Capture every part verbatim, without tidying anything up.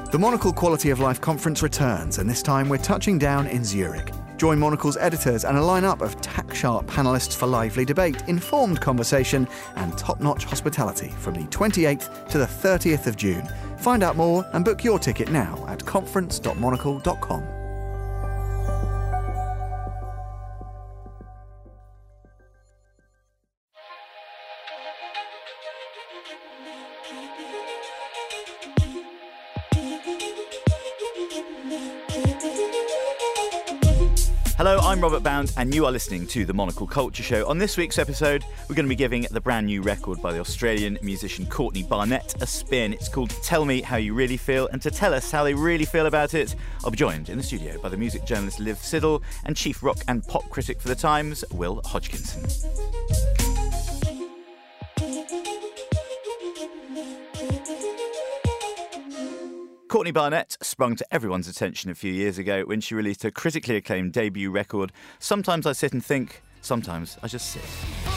The Monocle Quality of Life Conference returns, and this time we're touching down in Zurich. Join Monocle's editors and a lineup of tack-sharp panellists for lively debate, informed conversation and top-notch hospitality from the twenty-eighth to the thirtieth of June. Find out more and book your ticket now at conference dot monocle dot com. Hello, I'm Robert Bound, and you are listening to The Monocle Culture Show. On this week's episode, we're going to be giving the brand new record by the Australian musician Courtney Barnett a spin. It's called Tell Me How You Really Feel, and to tell us how they really feel about it, I'll be joined in the studio by the music journalist Liv Siddle and chief rock and pop critic for The Times, Will Hodgkinson. Courtney Barnett sprung to everyone's attention a few years ago when she released her critically acclaimed debut record, Sometimes I Sit and Think, Sometimes I Just Sit.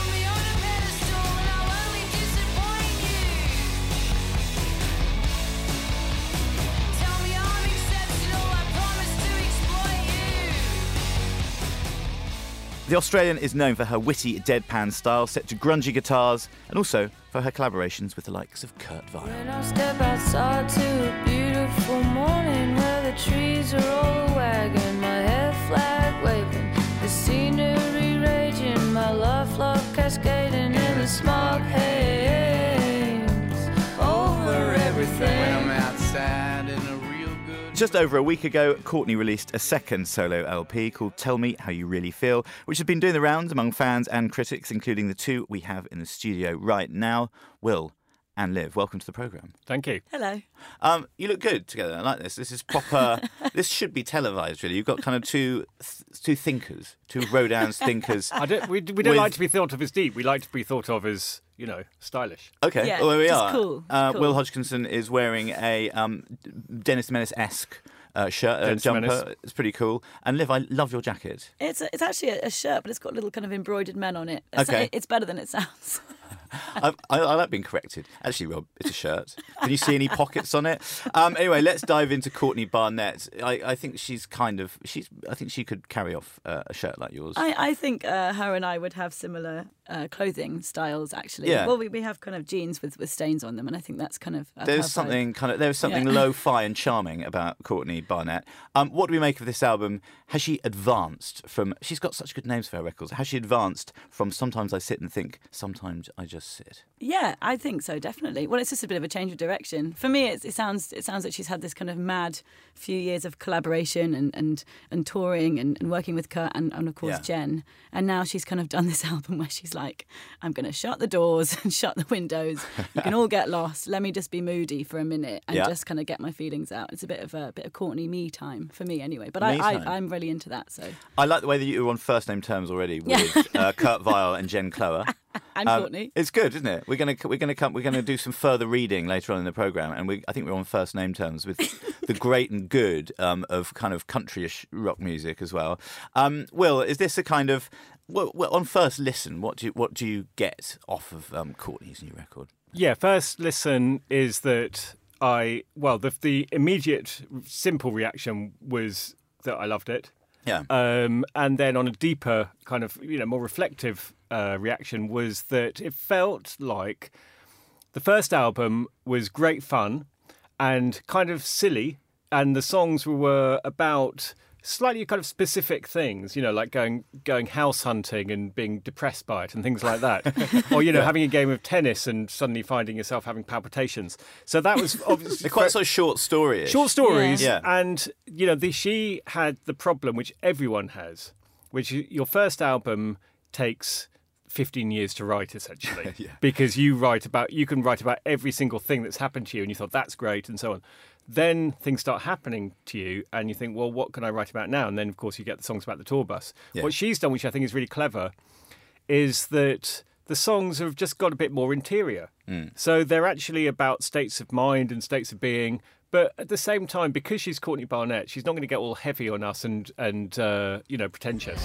The Australian is known for her witty deadpan style set to grungy guitars and also for her collaborations with the likes of Kurt Weill. When I step outside to a beautiful morning where the trees are all wagging, my hair flag waving, the scenery raging, my love love cascading in the smog haze over everything. When I'm outside in a real good... Just over a week ago, Courtney released a second solo L P called Tell Me How You Really Feel, which has been doing the rounds among fans and critics, including the two we have in the studio right now, Will and Liv. Welcome to the programme. Thank you. Hello. Um, you look good together. I like this. This is proper... This should be televised, really. You've got kind of two th- two thinkers, two Rodin's thinkers. I don't, we, we don't With- like to be thought of as deep. We like to be thought of as, you know, stylish. Okay, Yeah, well, there we just are. cool, just Uh, cool. Will Hodgkinson is wearing a um, Dennis Menace-esque uh, shirt, a Dennis jumper. Menace. It's pretty cool. And Liv, I love your jacket. It's a, it's actually a, a shirt, but it's got little kind of embroidered men on it. It's, Okay. it's better than it sounds. I, I, I like being corrected. Actually, Rob, it's a shirt. Can you see any pockets on it? Um, anyway, let's dive into Courtney Barnett. I, I think she's kind of she's. I think she could carry off uh, a shirt like yours. I, I think uh, her and I would have similar uh, clothing styles, actually. Yeah. Well, we, we have kind of jeans with, with stains on them, and I think that's kind of... uh, There's her vibe. something kind of there's something Yeah. lo-fi and charming about Courtney Barnett. Um, what do we make of this album? Has she advanced from? She's got such good names for her records. Has she advanced from Sometimes I Sit and Think, Sometimes I Just Sit? Yeah, I think so, definitely. Well, it's just a bit of a change of direction. For me, it's, it sounds it sounds like she's had this kind of mad few years of collaboration and and, and touring and, and working with Kurt and, and of course, Yeah. Jen. And now she's kind of done this album where she's like, I'm going to shut the doors and shut the windows. You can all get lost. Let me just be moody for a minute and Yeah. just kind of get my feelings out. It's a bit of a bit of Courtney me time for me anyway. But Me I, time. I, I'm really into that. So I like the way that you were on first name terms already with uh, Kurt Weill and Jen Clower. and Um, Courtney. It's good, isn't it? We're gonna we're gonna come we're gonna do some further reading later on in the program, and we I think we're on first name terms with the great and good um, of kind of countryish rock music as well. Um, Will, is this a kind of well, well, on first listen? What do you, what do you get off of um, Courtney's new record? Yeah, first listen is that I, well, the, the immediate simple reaction was that I loved it. Yeah, Um, and then on a deeper kind of, you know, more reflective uh, reaction was that it felt like the first album was great fun and kind of silly, and the songs were about slightly kind of specific things, you know, like going going house hunting and being depressed by it and things like that. Or, you know, having a game of tennis and suddenly finding yourself having palpitations. So that was obviously... they're quite sort of short story. Short stories, Yeah. Yeah. and you know, the, she had the problem which everyone has, which is your first album takes fifteen years to write, essentially, Yeah. because you write about you can write about every single thing that's happened to you, and you thought that's great, and so on. Then things start happening to you, and you think, well, what can I write about now? And then, of course, you get the songs about the tour bus. Yeah. What she's done, which I think is really clever, is that the songs have just got a bit more interior. Mm. So they're actually about states of mind and states of being. But at the same time, because she's Courtney Barnett, she's not going to get all heavy on us and, and uh, you know, pretentious.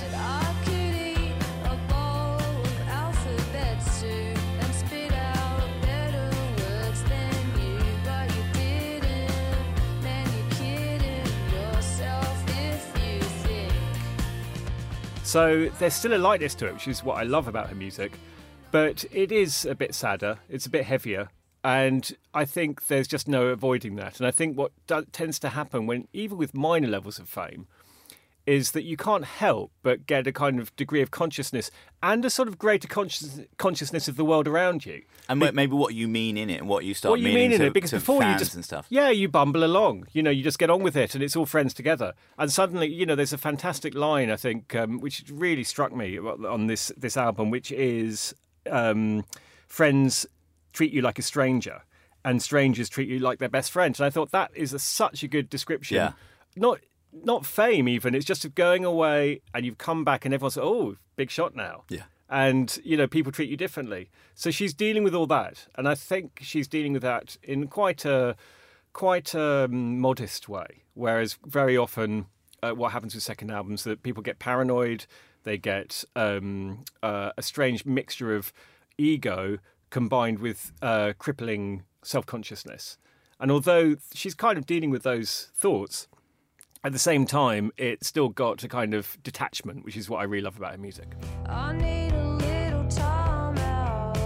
So there's still a lightness to it, which is what I love about her music. But it is a bit sadder. It's a bit heavier. And I think there's just no avoiding that. And I think what do- tends to happen when, even with minor levels of fame, is that you can't help but get a kind of degree of consciousness and a sort of greater conscious- consciousness of the world around you. And Be- maybe what you mean in it and what you start What you meaning mean in to, it, because to before fans you just and stuff. Yeah, you bumble along. You know, you just get on with it, and it's all friends together. And suddenly, you know, there's a fantastic line I think um, which really struck me on this this album, which is um, friends treat you like a stranger, and strangers treat you like their best friend. And I thought that is a, such a good description. Yeah. Not not fame even. It's just going away and you've come back and everyone's like, oh, big shot now. Yeah. And, you know, people treat you differently. So she's dealing with all that. And I think she's dealing with that in quite a quite a modest way. Whereas very often uh, what happens with second albums, that people get paranoid, they get um, uh, a strange mixture of ego combined with uh, crippling self-consciousness. And although she's kind of dealing with those thoughts, at the same time, it's still got a kind of detachment, which is what I really love about her music. I need a little time out.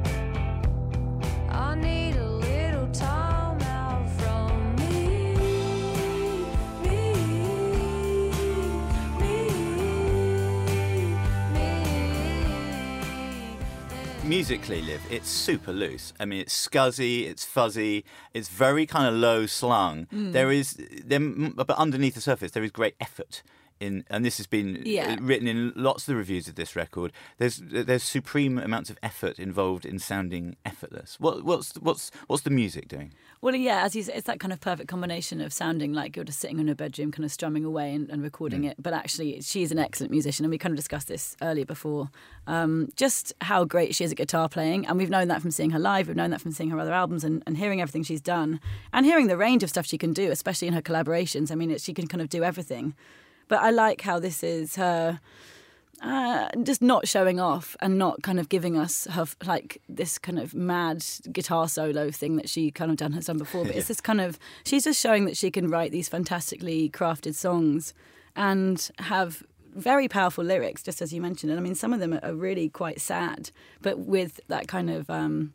I need a little time out from me. Me. Me. Me. Musically, Liv, it's super loose. I mean, it's scuzzy, it's fuzzy, it's very kind of low slung. Mm. There is, there, but underneath the surface, there is great effort. In, and this has been Yeah. written in lots of the reviews of this record. There's there's supreme amounts of effort involved in sounding effortless. What what's what's what's the music doing? Well, yeah, as you say, it's that kind of perfect combination of sounding like you're just sitting in a bedroom, kind of strumming away and, and recording Mm. it. But actually, she's an excellent musician, and we kind of discussed this earlier before. Um, just how great she is at guitar playing, and we've known that from seeing her live. We've known that from seeing her other albums and, and hearing everything she's done, and hearing the range of stuff she can do, especially in her collaborations. I mean, it, she can kind of do everything. But I like how this is her uh, just not showing off and not kind of giving us her like this kind of mad guitar solo thing that she kind of done has done before. But it's this kind of, she's just showing that she can write these fantastically crafted songs and have very powerful lyrics, just as you mentioned. And I mean, some of them are really quite sad, but with that kind of um,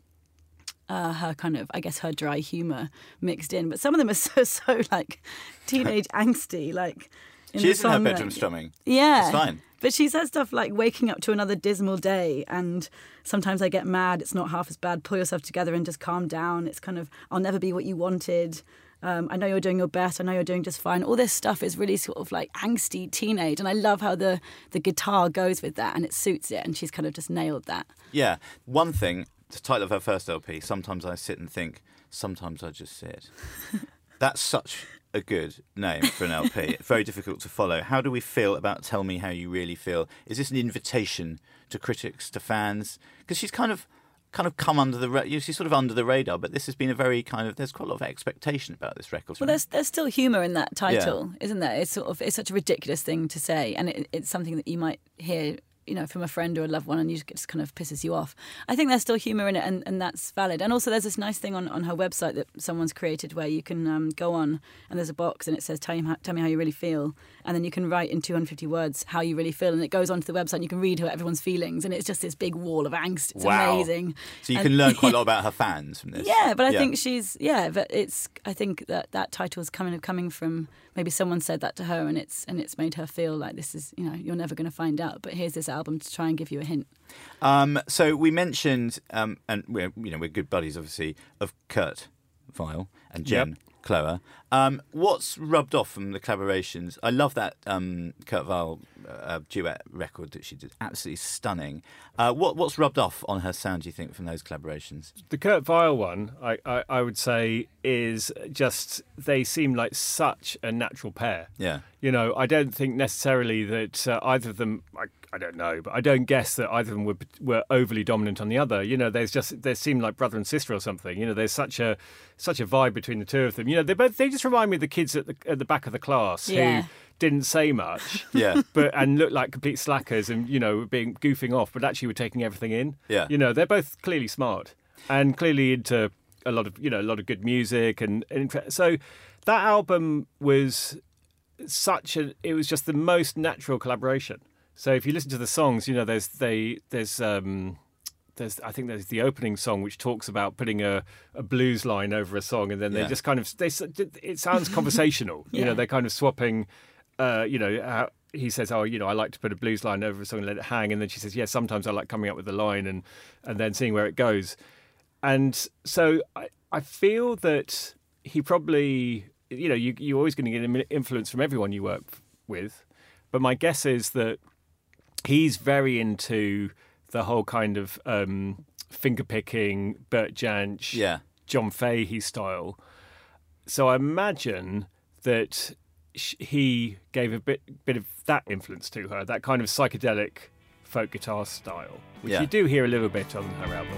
uh, her kind of, I guess, her dry humour mixed in. But some of them are so so like teenage angsty, like. In She the is in her song bedroom that- strumming. Yeah. It's fine. But she says stuff like waking up to another dismal day and sometimes I get mad, it's not half as bad, pull yourself together and just calm down. It's kind of, I'll never be what you wanted. Um, I know you're doing your best. I know you're doing just fine. All this stuff is really sort of like angsty teenage. And I love how the, the guitar goes with that and it suits it. And she's kind of just nailed that. Yeah. One thing, the title of her first L P, Sometimes I Sit and Think, Sometimes I Just Sit. That's such a good name for an L P. Very difficult to follow. How do we feel about Tell Me How You Really Feel? Is this an invitation to critics, to fans? Because she's kind of kind of come under the ra- she's sort of under the radar, but this has been a very kind of, there's quite a lot of expectation about this record. Well, there's there's still humour in that title, yeah. Isn't there? It's sort of it's such a ridiculous thing to say, and it, it's something that you might hear, you know, from a friend or a loved one, and you just, it just kind of pisses you off. I think there's still humour in it, and, and that's valid. And also, there's this nice thing on, on her website that someone's created where you can um, go on and there's a box and it says, tell, you how, tell me how you really feel. And then you can write in two hundred fifty words how you really feel. And it goes onto the website and you can read her everyone's feelings. And it's just this big wall of angst. It's wow. amazing. So you and, can learn quite a lot about her fans from this. Yeah, but I yeah. think she's, yeah, but it's, I think that that title is coming, coming from, maybe someone said that to her and it's and it's made her feel like this is, you know, you're never going to find out. But here's this album to try and give you a hint. Um, so we mentioned, um, and we're you know we're good buddies, obviously, of Kurt Vile and Jen Yep. Cloher. Um, what's rubbed off from the collaborations? I love that um, Kurt Vile uh, duet record that she did, absolutely stunning. Uh, what what's rubbed off on her sound, do you think, from those collaborations? The Kurt Vile one, I, I, I would say, is just, they seem like such a natural pair. Yeah. You know, I don't think necessarily that uh, either of them, I, I don't know, but I don't guess that either of them were, were overly dominant on the other. You know, there's just, they seem like brother and sister or something. You know, there's such a such a vibe between the two of them. You know, they both, they just remind me of the kids at the, at the back of the class Yeah. who didn't say much. Yeah. But and looked like complete slackers and, you know, being goofing off, but actually were taking everything in. Yeah. You know, they're both clearly smart and clearly into a lot of, you know, a lot of good music. And, and so that album was such a, it was just the most natural collaboration. So if you listen to the songs, you know, there's they there's um, there's I think there's the opening song which talks about putting a, a blues line over a song, and then they Yeah. just kind of they it sounds conversational. You Yeah. know, they're kind of swapping. Uh, you know, uh, he says, "Oh, you know, I like to put a blues line over a song and let it hang," and then she says, "Yeah, sometimes I like coming up with the line and and then seeing where it goes." And so I I feel that he probably, you know, you you're always going to get influence from everyone you work with, but my guess is that he's very into the whole kind of um, finger picking, Bert Jansch, Yeah. John Fahey style. So I imagine that sh- he gave a bit bit of that influence to her, that kind of psychedelic folk guitar style, which Yeah. you do hear a little bit on her album.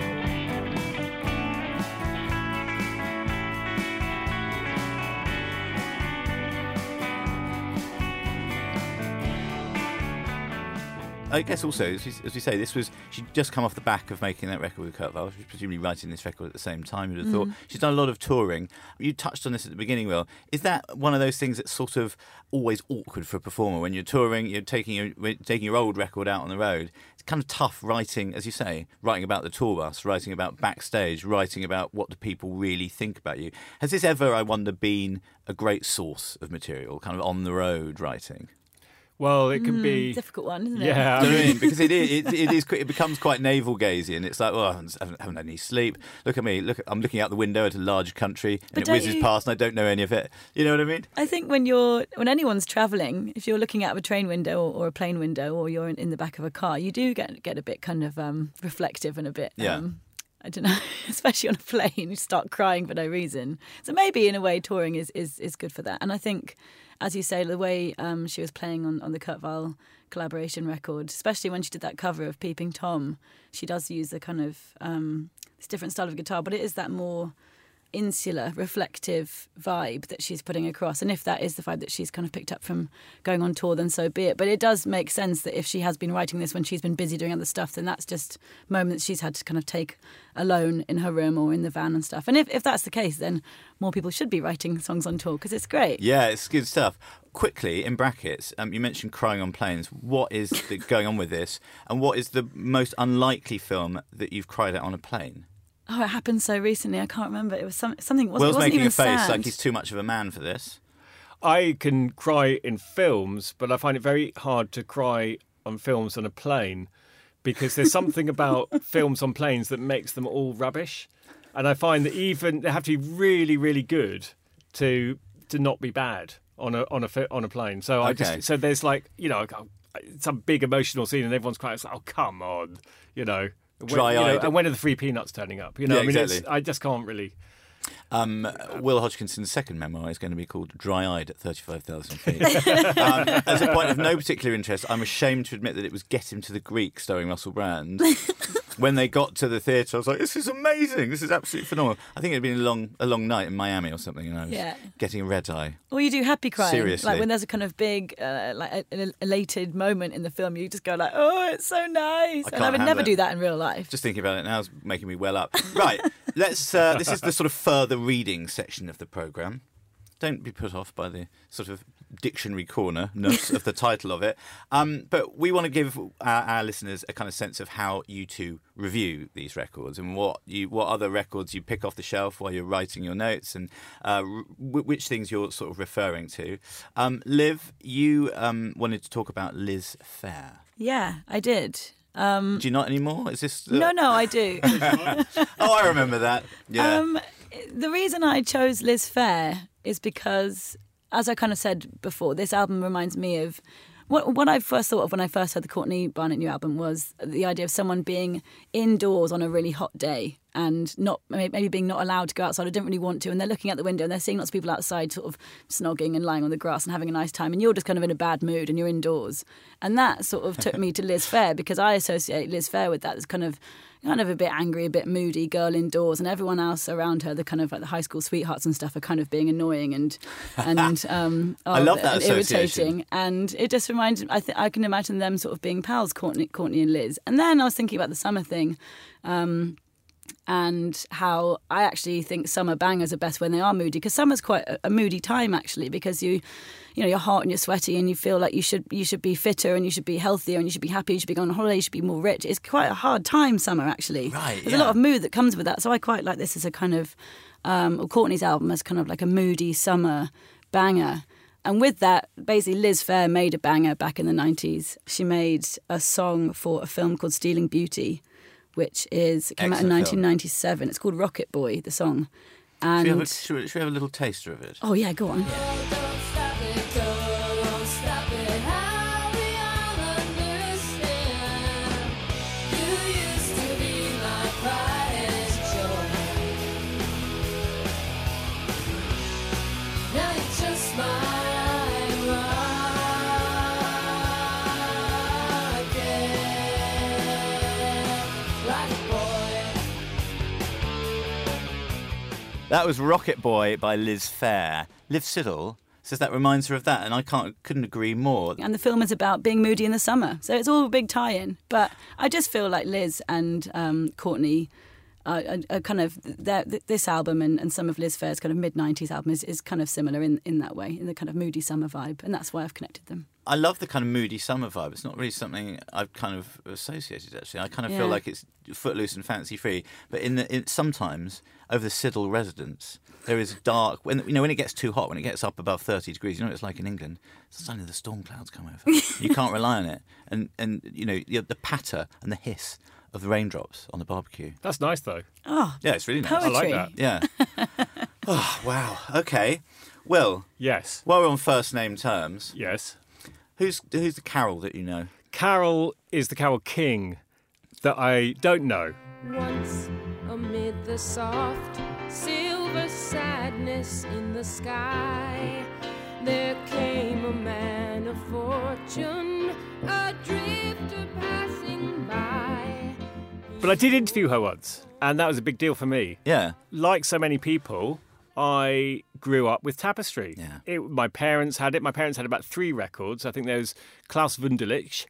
I guess also, as we, as we say, this was she'd just come off the back of making that record with Kurt Weill. She was presumably writing this record at the same time. You'd have thought she's done a lot of touring. You touched on this at the beginning, Will. Is that one of those things that's sort of always awkward for a performer when you're touring? You're taking your taking your old record out on the road. It's kind of tough writing, as you say, writing about the tour bus, writing about backstage, writing about what do people really think about you. Has this ever, I wonder, been a great source of material, kind of on the road writing? Well, it can be Difficult one, isn't it? Yeah, Do you know what I mean? Because it is, it, it is, it becomes quite navel gazing, and it's like, oh, I haven't, haven't had any sleep. Look at me. Look, I'm looking out the window at a large country, and But it don't whizzes you- past, and I don't know any of it. You know what I mean? I think when you're when anyone's travelling, if you're looking out of a train window or, or a plane window, or you're in, in the back of a car, you do get get a bit kind of um, reflective and a bit. Yeah. Um, I don't know, especially on a plane, you start crying for no reason. So maybe in a way, touring is is, is good for that. And I think, as you say, the way um, she was playing on, on the Kurt Weill collaboration record, especially when she did that cover of Peeping Tom, she does use a kind of um, this different style of guitar, but it is that more insular, reflective vibe that she's putting across. And if that is the vibe that she's kind of picked up from going on tour, then so be it. But it does make sense that if she has been writing this when she's been busy doing other stuff, then that's just moments she's had to kind of take alone in her room or in the van and stuff. And if, if that's the case, then more people should be writing songs on tour because it's great. Yeah, it's good stuff. Quickly, in brackets, um, you mentioned crying on planes. What is the, going on with this? And what is the most unlikely film that you've cried at on a plane? Oh, it happened so recently. I can't remember. It was some, something. It wasn't, Will's it wasn't making even a face sad. like he's too much of a man for this. I can cry in films, but I find it very hard to cry on films on a plane because there's something about films on planes that makes them all rubbish. And I find that even they have to be really, really good to to not be bad on a on a fi- on a plane. So I Okay. just so there's like you know some big emotional scene and everyone's crying. It's like, oh come on, you know. When, you know, Dry-eyed. and when are the free peanuts turning up? You know, Yeah, I mean, exactly. it's, I just can't really. Um, Will Hodgkinson's second memoir is going to be called Dry-Eyed at thirty-five thousand feet. um, as a point of no particular interest, I'm ashamed to admit that it was Get Him to the Greek starring Russell Brand. When they got to the theatre, I was like, this is amazing. This is absolutely phenomenal. I think it had been a long, a long night in Miami or something, and I was Yeah. getting a red eye. Or you do happy crying. Seriously. Like when there's a kind of big, uh, like an elated moment in the film, you just go like, oh, it's so nice. I and I can't would handle never it. do that in real life. Just thinking about it now is making me well up. Right, let's. Uh, this is the sort of further reading section of the programme. Don't be put off by the sort of dictionary corner-ness of the title of it. Um, but we want to give our, our listeners a kind of sense of how you two review these records and what you, what other records you pick off the shelf while you're writing your notes and uh, r- which things you're sort of referring to. Um, Liv, you um, wanted to talk about Liz Phair. Yeah, I did. Um, Do you not anymore? Is this? Uh... no, no, I do. Oh, I remember that. Yeah. Um, the reason I chose Liz Phair is because, as I kind of said before, this album reminds me of what, what I first thought of when I first heard the Courtney Barnett new album was the idea of someone being indoors on a really hot day and not maybe being not allowed to go outside or didn't really want to, and they're looking out the window and they're seeing lots of people outside sort of snogging and lying on the grass and having a nice time, and you're just kind of in a bad mood and you're indoors. And that sort of took me to Liz Phair because I associate Liz Phair with that as kind of kind of a bit angry, a bit moody girl indoors, and everyone else around her, the kind of like the high school sweethearts and stuff, are kind of being annoying and and um, I love that and association. irritating. And it just reminds I th- I can imagine them sort of being pals, Courtney, Courtney and Liz. And then I was thinking about the summer thing. Um, and how I actually think summer bangers are best when they are moody, because summer's quite a, a moody time actually, because you you know you're hot and you're sweaty and you feel like you should you should be fitter and you should be healthier and you should be happy, you should be going on holiday, you should be more rich. It's quite a hard time, summer, actually. Right, There's yeah. a lot of mood that comes with that, so I quite like this as a kind of um, or Courtney's album as kind of like a moody summer banger. And with that, basically Liz Phair made a banger back in the nineties. She made a song for a film called Stealing Beauty, which is came out in Excellent film. nineteen ninety-seven. It's called Rocket Boy, the song. And Should we, have a, should, we, should we have a little taster of it? oh yeah, go on. Don't stop it, girl, don't stop it. How we all understand. You used to be my pride and joy. Now you're just my rocket boy. That was Rocket Boy by Liz Phair. Liv Siddle says that reminds her of that, and I can't couldn't agree more. And the film is about being moody in the summer. So it's all a big tie-in. But I just feel like Liz and um, Courtney are, are, are kind of... This album and, and some of Liz Phair's kind of mid-nineties album is, is kind of similar in, in that way, in the kind of moody summer vibe. And that's why I've connected them. I love the kind of moody summer vibe. It's not really something I've kind of associated, actually. I kind of Yeah. feel like it's footloose and fancy-free. But in the in, sometimes, over the Siddle residence, there is dark... When you know, when it gets too hot, when it gets up above thirty degrees, you know what it's like in England? Suddenly the storm clouds come over. You can't rely on it. And, and you know, the, the patter and the hiss of the raindrops on the barbecue. That's nice, though. Oh, Yeah, it's really nice. poetry. I like that. Yeah. Oh, wow. Okay. Well, Yes. while we're on first name terms, Yes. who's who's the Carol that you know? Carol is the Carol King that I don't know. Once amid the soft silver sadness in the sky, there came a man of fortune, a drifter passing by. But I did interview her once, and that was a big deal for me. Yeah. Like so many people, I grew up with Tapestry. Yeah. It, my parents had it. My parents had about three records. I think there was Klaus Wunderlich,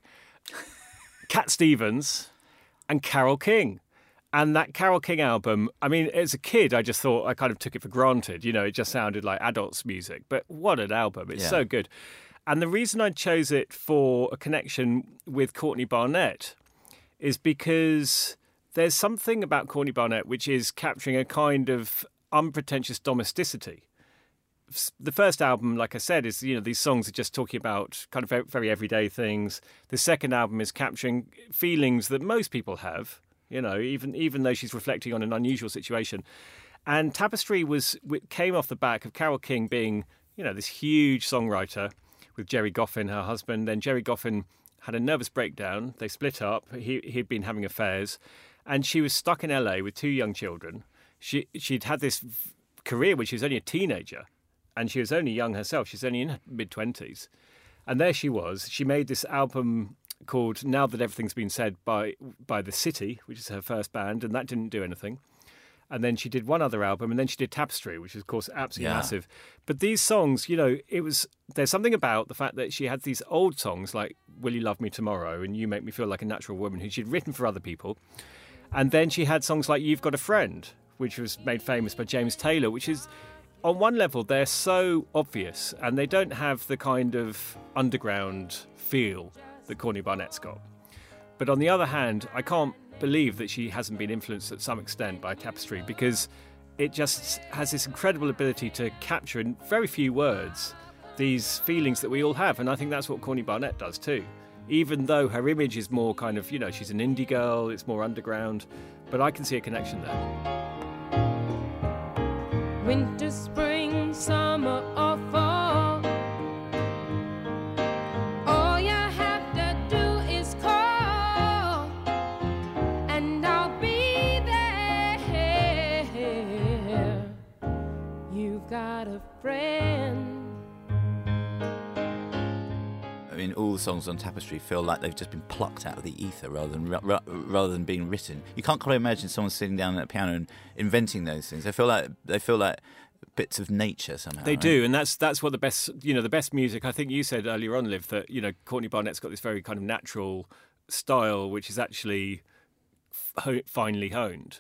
Cat Stevens, and Carol King. And that Carol King album, I mean, as a kid, I just thought, I kind of took it for granted. You know, it just sounded like adults' music. But what an album. It's Yeah. so good. And the reason I chose it for a connection with Courtney Barnett is because there's something about Courtney Barnett which is capturing a kind of unpretentious domesticity. The first album, like I said, is, you know, these songs are just talking about kind of very everyday things. The second album is capturing feelings that most people have, you know, even even though she's reflecting on an unusual situation. And Tapestry was came off the back of Carol King being, you know, this huge songwriter with Jerry Goffin, her husband. Then Jerry Goffin had a nervous breakdown. They split up. He, he'd been having affairs. And she was stuck in L A with two young children. She, she'd had this career when she was only a teenager. And she was only young herself. She's only in her mid-twenties. And there she was. She made this album called Now That Everything's Been Said by by The City, which is her first band, and that didn't do anything. And then she did one other album, and then she did Tapestry, which is, of course, absolutely Yeah. massive. But these songs, you know, it was there's something about the fact that she had these old songs like Will You Love Me Tomorrow and You Make Me Feel Like a Natural Woman, who she'd written for other people. And then she had songs like You've Got a Friend, which was made famous by James Taylor, which is, on one level, they're so obvious and they don't have the kind of underground feel that Courtney Barnett's got. But on the other hand, I can't believe that she hasn't been influenced at some extent by Tapestry, because it just has this incredible ability to capture in very few words these feelings that we all have. And I think that's what Courtney Barnett does too. Even though her image is more kind of, you know, she's an indie girl, it's more underground, but I can see a connection there. Winter, spring, summer, or fall, all you have to do is call, and I'll be there. You've got a friend. I mean, all the songs on Tapestry feel like they've just been plucked out of the ether rather than ra- rather than being written. You can't quite imagine someone sitting down at a piano and inventing those things. They feel like they feel like bits of nature somehow. They right? do, and that's that's what the best, you know, the best music. I think you said earlier on, Liv, that, you know, Courtney Barnett's got this very kind of natural style, which is actually f- finely honed.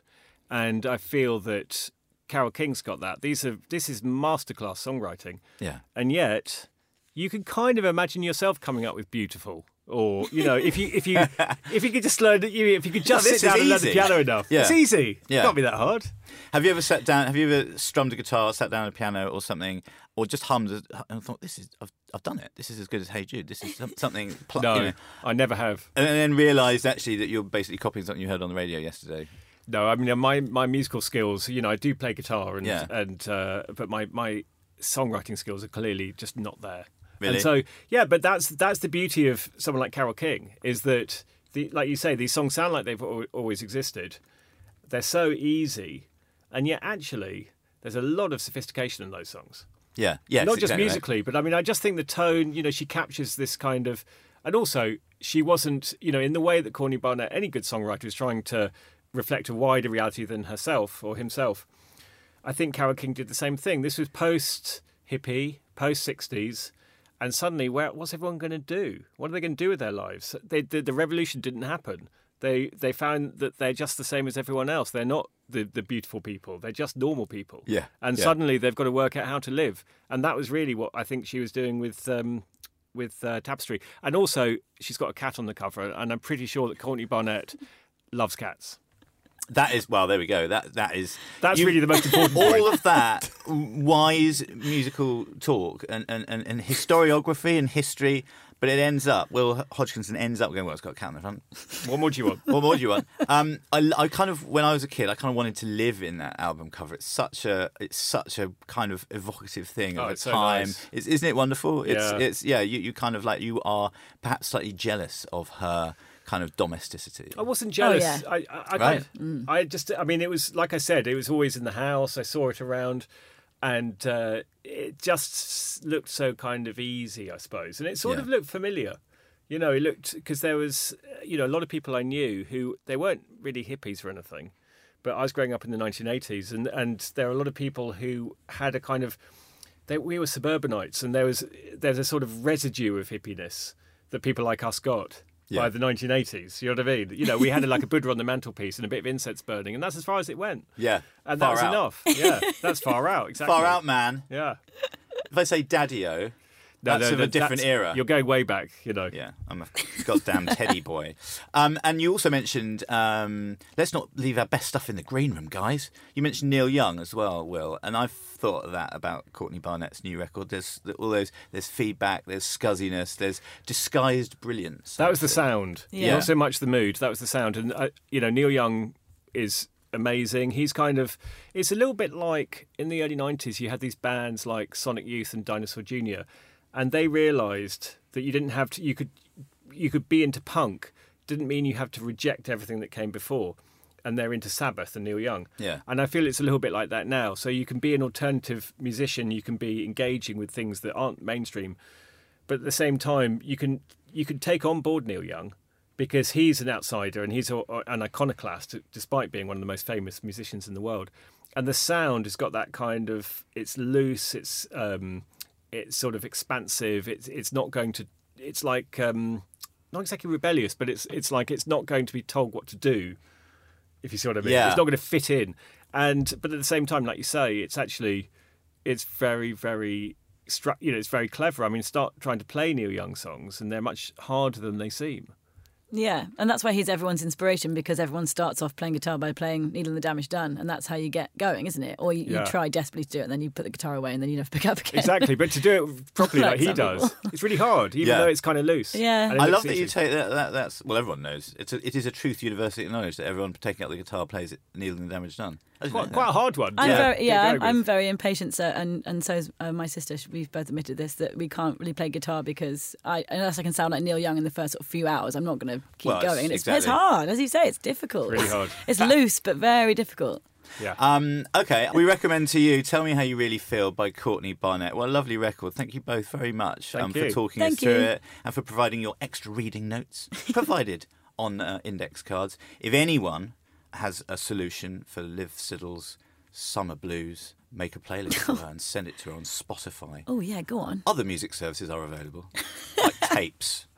And I feel that Carole King's got that. These are this is masterclass songwriting. Yeah. And yet, you can kind of imagine yourself coming up with Beautiful. Or, you know, if you if you if you could just learn you if you could just No, this sit down is and learn the easy. piano enough. Yeah. It's easy. Yeah. It can't be that hard. Have you ever sat down? Have you ever strummed a guitar, sat down at a piano or something, or just hummed a, and thought, "This is I've, I've done it. This is as good as Hey Jude. This is some- something." Pl- No, you know, I never have. and then realised actually that you're basically copying something you heard on the radio yesterday. No, I mean my my musical skills. You know, I do play guitar, and Yeah. and uh, but my my songwriting skills are clearly just not there. Really? And so yeah, but that's that's the beauty of someone like Carole King is that the, like you say, these songs sound like they've al- always existed. They're so easy, and yet actually there's a lot of sophistication in those songs. Yeah, yes, Not just exactly right. musically, but I mean, I just think the tone, you know, she captures this kind of, and also she wasn't, you know, in the way that Courtney Barnett, any good songwriter, is trying to reflect a wider reality than herself or himself. I think Carole King did the same thing. This was post hippie, post sixties, and suddenly, where, what's everyone going to do? What are they going to do with their lives? They, the, the revolution didn't happen. They they found that they're just the same as everyone else. They're not the, the beautiful people. They're just normal people. Yeah, And yeah. suddenly they've got to work out how to live. And that was really what I think she was doing with um, with uh, Tapestry. And also, she's got a cat on the cover, and I'm pretty sure that Courtney Barnett loves cats. That is well. There we go. That that is. That's you- really the most important point. all of that wise musical talk and, and, and, and historiography and history, but it ends up. Will Hodgkinson ends up going, well, it's got a cat in the front. What more do you want? What more do you want? Um, I, I kind of, when I was a kid, I kind of wanted to live in that album cover. It's such a, it's such a kind of evocative thing of Oh, a it's so time. nice. It's, isn't it wonderful? It's, Yeah. it's, yeah. You, you kind of like you are perhaps slightly jealous of her kind of domesticity. I wasn't jealous. yeah. I, I, I, Right. kind of- I just, I mean, it was like I said, it was always in the house. I saw it around, and uh, it just looked so kind of easy, I suppose, and it sort Yeah. of looked familiar. You know, it looked because there was, you know, a lot of people I knew who they weren't really hippies or anything, but I was growing up in the nineteen eighties, and and there were a lot of people who had a kind of, they, we were suburbanites, and there was there's a sort of residue of hippiness that people like us got. Yeah. By the nineteen eighties, you know what I mean? You know, we had like a Buddha on the mantelpiece and a bit of incense burning, and that's as far as it went. Yeah, And that far was out. enough. Yeah, that's far out, exactly. Far out, man. Yeah. If I say Daddy-O, No, that's no, of a no, different that's- era. You're going way back, you know. Yeah, I'm a goddamn teddy boy. Um, and you also mentioned, um, let's not leave our best stuff in the green room, guys. You mentioned Neil Young as well, Will, and I've thought of that about Courtney Barnett's new record. There's all those, there's feedback, there's scuzziness, there's disguised brilliance. That was the I think. sound, Yeah. not so much the mood. That was the sound, and uh, you know, Neil Young is amazing. He's kind of, it's a little bit like in the early nineties. You had these bands like Sonic Youth and Dinosaur Junior, and they realised that you didn't have to. You could, you could be into punk. Didn't mean you have to reject everything that came before. And they're into Sabbath and Neil Young. Yeah. And I feel it's a little bit like that now. So you can be an alternative musician. You can be engaging with things that aren't mainstream. But at the same time, you can you can take on board Neil Young because he's an outsider and he's a, an iconoclast, despite being one of the most famous musicians in the world. And the sound has got that kind of, it's loose, it's um, it's sort of expansive. It's it's not going to, it's like um, not exactly rebellious, but it's it's like it's not going to be told what to do. If you see what I mean, Yeah. it's not going to fit in. And but at the same time, like you say, it's actually it's very very stru- you know it's very clever. I mean, start trying to play Neil Young songs, and they're much harder than they seem. Yeah, and that's why he's everyone's inspiration, because everyone starts off playing guitar by playing Needle and the Damage Done, and that's how you get going, isn't it? Or you, Yeah. you try desperately to do it, and then you put the guitar away, and then you never pick up again. Exactly, but to do it properly like, Like he some does, people. it's really hard, even Yeah. though it's kind of loose. Yeah. And it I looks love that you easy. take that, that. That's well, everyone knows it's a, it is a truth universally acknowledged that everyone taking up the guitar plays it, Neil and the Damage Done. I didn't Quite, know quite a that. hard one. I'm Yeah. very, Get yeah, going I'm, I'm with. very impatient, sir, and and so is uh, my sister. We've both admitted this, that we can't really play guitar because I, unless I can sound like Neil Young in the first sort of few hours, I'm not going to keep Well, it's- going. And it's, exactly. it's hard, as you say, it's difficult. Really hard. It's loose but very difficult. Yeah. Um, okay, we recommend to you "Tell Me How You Really Feel" by Courtney Barnett. What a lovely record. Thank you both very much Thank um, you. for talking Thank us through you. it and for providing your extra reading notes provided on uh, index cards. If anyone has a solution for Liv Siddle's Summer Blues, make a playlist for her and send it to her on Spotify. Oh yeah, go on. Other music services are available, like tapes.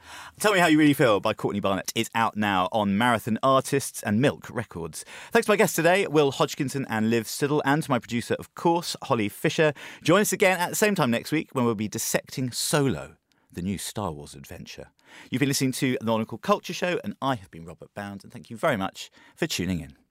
Tell Me How You Really Feel by Courtney Barnett is out now on Marathon Artists and Milk Records. Thanks to my guests today, Will Hodgkinson and Liv Siddle, and to my producer, of course, Holly Fisher. Join us again at the same time next week when we'll be dissecting Solo, the new Star Wars adventure. You've been listening to The Monocle Culture Show, and I have been Robert Bound, and thank you very much for tuning in.